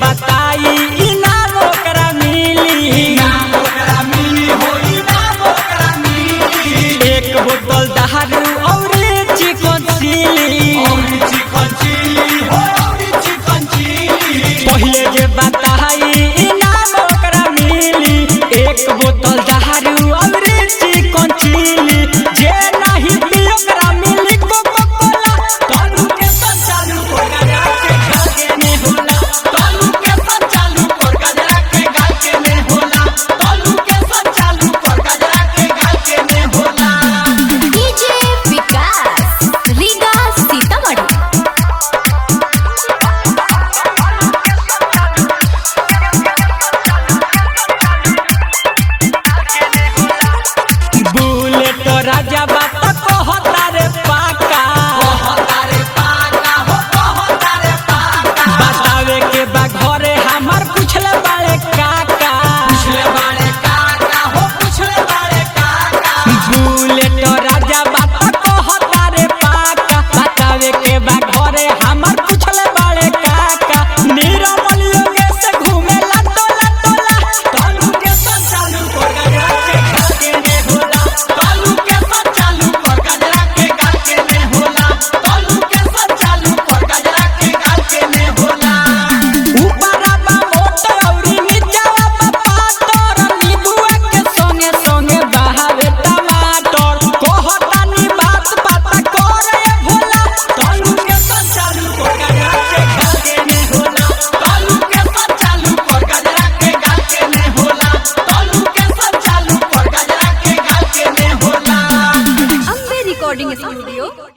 बताई इनाम ओकरा मिली एक बोतल दारू और चिकन चिली पहले जे बताई इनाम ओकरा मिली एक बोतल दारू और चिकन चिली जे नहीं पी ओकरा मिली कोका कोला कालू के संचालू को गजरा के गाल के ने होला कालू के संचालू को गजरा के गाल के ने होला कालू के संचालू को गजरा के गाल के ने होला डीजे विकास रीगा सीतामढ़ी बुलेट राजा बात कहता रे पाका बतावे के बा घरे हमार पूछले बाड़े काका बुलेट राजा बात कहता रे पाका बतावे के बा घरे हमार पूछले बाड़े काका निरमल योगेश घूमेला टोला टोला कालू के संचालू को गजरा के गाल के ने होला कालू के संचालू को गजरा के गाल के ने होला कालू के संचालू को गजरा के गाल के ने होला ऊपरा बा मोट औरी नीचवा बा पातर नीबुआ के संगे संगे बहावे टमाटर कहतानी बात पता करे भोला कालू के संचालू को गजरा के गाल के ने होला कालू के संचालू को गजरा के गाल के ने होला कालू के संचालू को गजरा के गाल के ने होला अम्बे रिकॉर्डिंग स्टूडियो